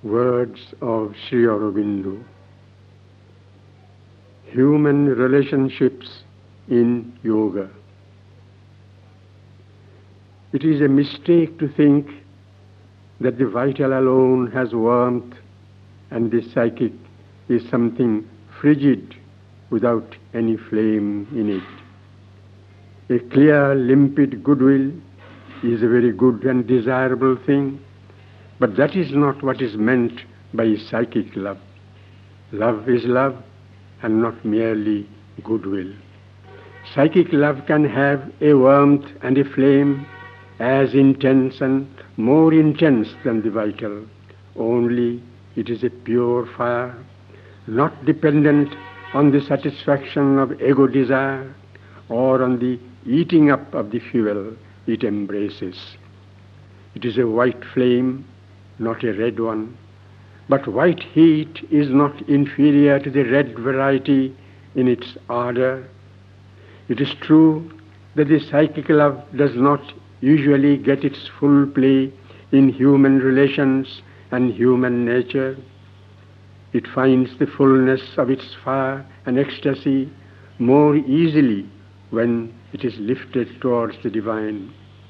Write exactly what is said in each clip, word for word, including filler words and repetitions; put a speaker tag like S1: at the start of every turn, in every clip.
S1: Words of Sri Aurobindo. Human relationships in yoga. It is a mistake to think that the vital alone has warmth and the psychic is something frigid without any flame in it. A clear, limpid goodwill is a very good and desirable thing, but that is not what is meant by psychic love. Love is love and not merely goodwill. Psychic love can have a warmth and a flame as intense and more intense than the vital, only it is a pure fire, not dependent on the satisfaction of ego desire or on the eating up of the fuel it embraces. It is a white flame, not a red one, but white heat is not inferior to the red variety in its ardor. It is true that the psychic love does not usually get its full play in human relations and human nature. It finds the fullness of its fire and ecstasy more easily when it is lifted towards the divine.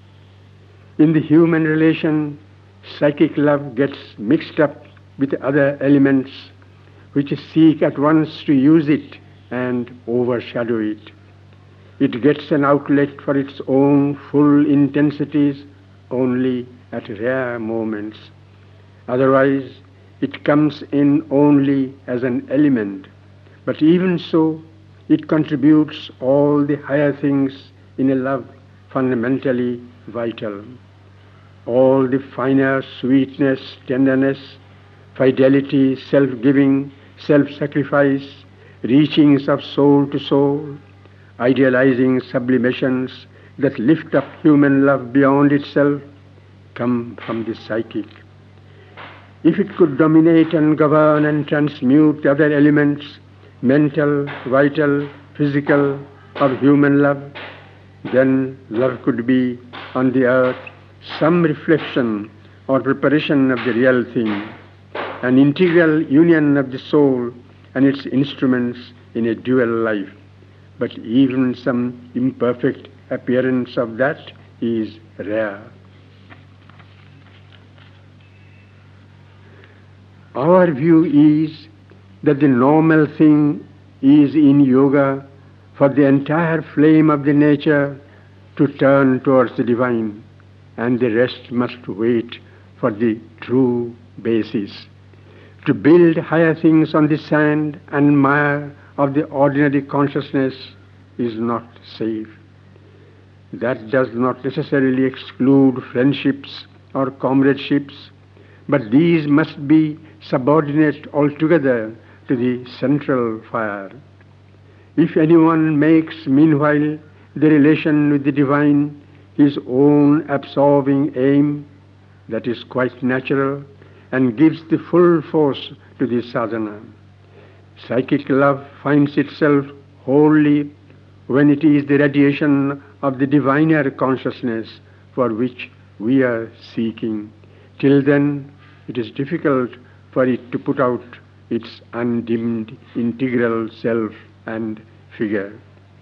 S1: In the human relation, psychic love gets mixed up with other elements which seek at once to use it and overshadow it. It gets an outlet for its own full intensities only at rare moments. Otherwise, it comes in only as an element, but even so, it contributes all the higher things in a love fundamentally vital. All the finer sweetness, tenderness, fidelity, self-giving, self-sacrifice, reachings of soul to soul, idealizing sublimations that lift up human love beyond itself, come from the psychic. If it could dominate and govern and transmute the other elements, mental, vital, physical, of human love, then love could be on the earth some reflection or preparation of the real thing, an integral union of the soul and its instruments in a dual life. But even some imperfect appearance of that is rare. Our view is that the normal thing is in yoga for the entire flame of the nature to turn towards the divine, and the rest must wait for the true basis. To build higher things on the sand and mire of the ordinary consciousness is not safe. That does not necessarily exclude friendships or comradeships, but these must be subordinate altogether to the central fire. If anyone makes meanwhile the relation with the divine his own absorbing aim, that is quite natural and gives the full force to the sadhana. Psychic love finds itself wholly when it is the radiation of the diviner consciousness for which we are seeking. Till then, it is difficult for it to put out its undimmed integral self and figure.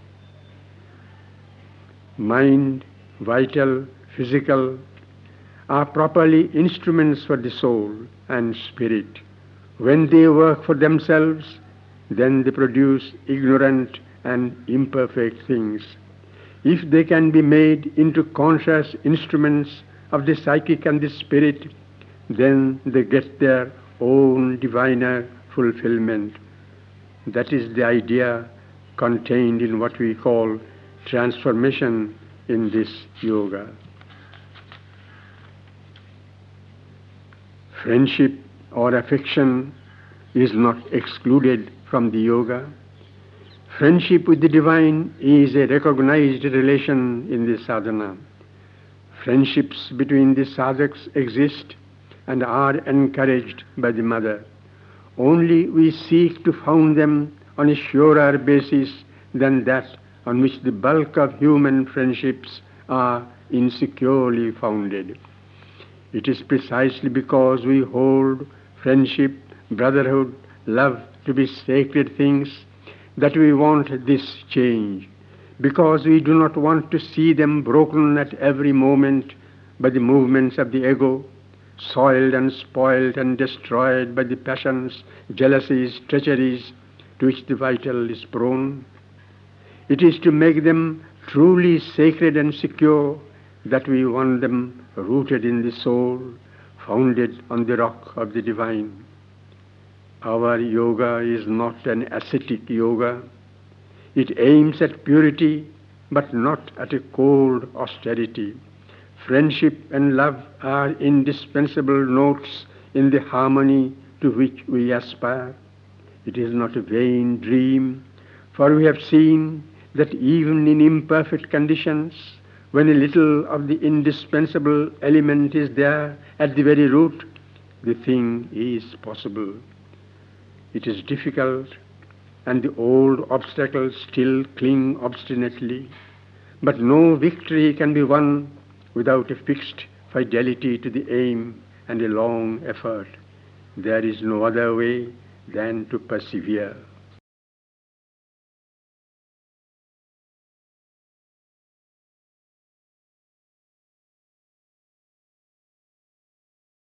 S1: Mind, vital, physical, are properly instruments for the soul and spirit. When they work for themselves, then they produce ignorant and imperfect things. If they can be made into conscious instruments of the psychic and the spirit, then they get their own diviner fulfillment. That is the idea contained in what we call transformation in this yoga. Friendship or affection is not excluded from the yoga. Friendship with the divine is a recognized relation in the sadhana. Friendships between the sadhaks exist and are encouraged by the mother. Only we seek to found them on a surer basis than that on which the bulk of human friendships are insecurely founded. It is precisely because we hold friendship, brotherhood, love to be sacred things, that we want this change, because we do not want to see them broken at every moment by the movements of the ego, soiled and spoiled and destroyed by the passions, jealousies, treacheries to which the vital is prone. It is to make them truly sacred and secure that we want them rooted in the soul, founded on the rock of the divine. Our yoga is not an ascetic yoga. It aims at purity, but not at a cold austerity. Friendship and love are indispensable notes in the harmony to which we aspire. It is not a vain dream, for we have seen that even in imperfect conditions, when a little of the indispensable element is there at the very root, the thing is possible. It is difficult, and the old obstacles still cling obstinately, but no victory can be won without a fixed fidelity to the aim and a long effort. There is no other way than to persevere.